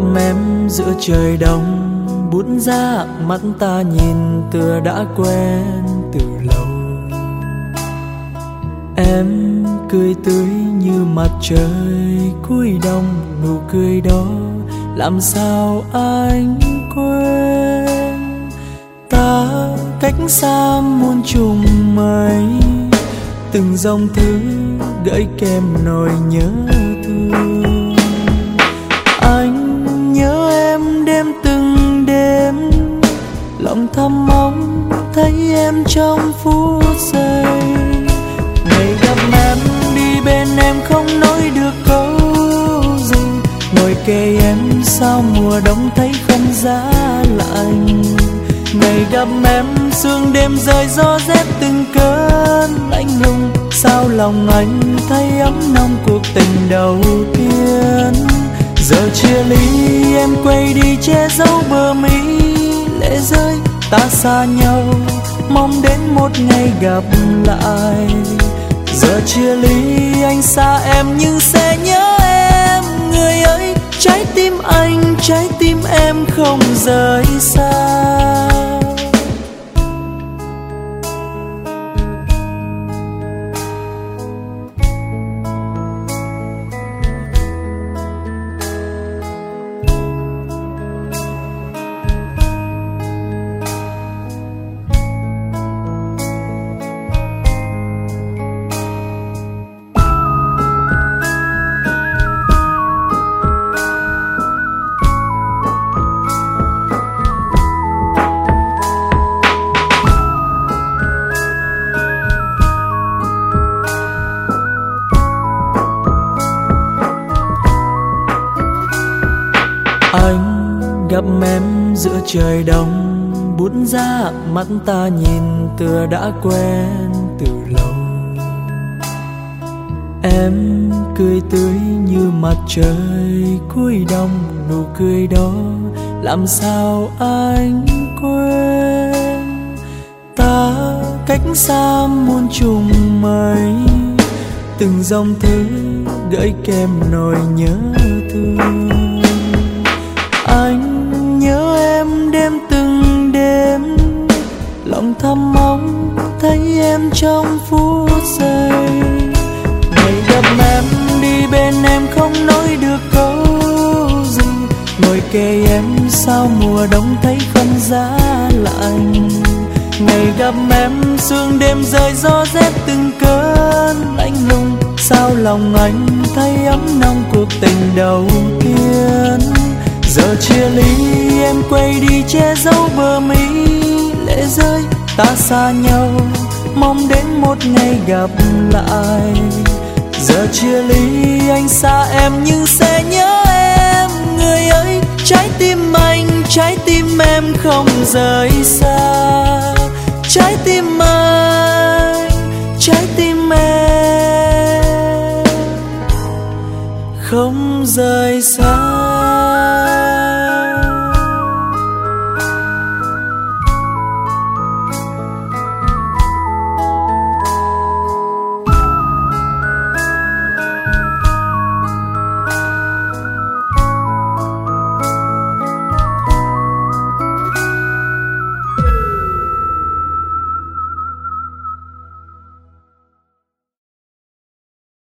em giữa trời đông, bút ra mắt ta nhìn tựa đã quen từ lâu. Em cười tươi như mặt trời cuối đông, nụ cười đó làm sao anh quên. Ta cách xa muôn trùng mây, từng dòng thư gửi kèm nỗi nhớ thương. Anh nhớ em đêm từng đêm, lòng thầm mong thấy em trong phút giây. Ngày gặp em đi bên em không nói được câu gì, ngồi kề em sao mùa đông thấy không giá lạnh. Ngày gặp em sương đêm rơi gió rét từng cơn lạnh lùng, sao lòng anh thấy ấm nồng cuộc tình đầu tiên. Giờ chia ly em quay đi che giấu bờ mi lệ rơi, ta xa nhau mong đến một ngày gặp lại. Giờ chia ly anh xa em nhưng sẽ nhớ em, người ơi trái tim anh trái tim em không rời xa. Anh gặp em giữa trời đông, bút ra mắt ta nhìn tựa đã quen từ lâu. Em cười tươi như mặt trời cuối đông, nụ cười đó làm sao anh quên. Ta cách xa muôn trùng mây, từng dòng thư gửi kèm nỗi nhớ thương. Anh nhớ em đêm từng đêm, lòng thầm mong thấy em trong phút giây. Ngày gặp em đi bên em không nói được câu gì, ngồi kề em sao mùa đông thấy không giá lạnh. Ngày gặp em sương đêm rơi gió rét từng cơn lạnh lùng, sao lòng anh thấy ấm nồng cuộc tình đầu tiên. Giờ chia ly em quay đi che giấu bờ mi lệ rơi, ta xa nhau mong đến một ngày gặp lại. Giờ chia ly anh xa em nhưng sẽ nhớ em, người ơi trái tim anh trái tim em không rời xa. Trái tim anh trái tim em không rời xa.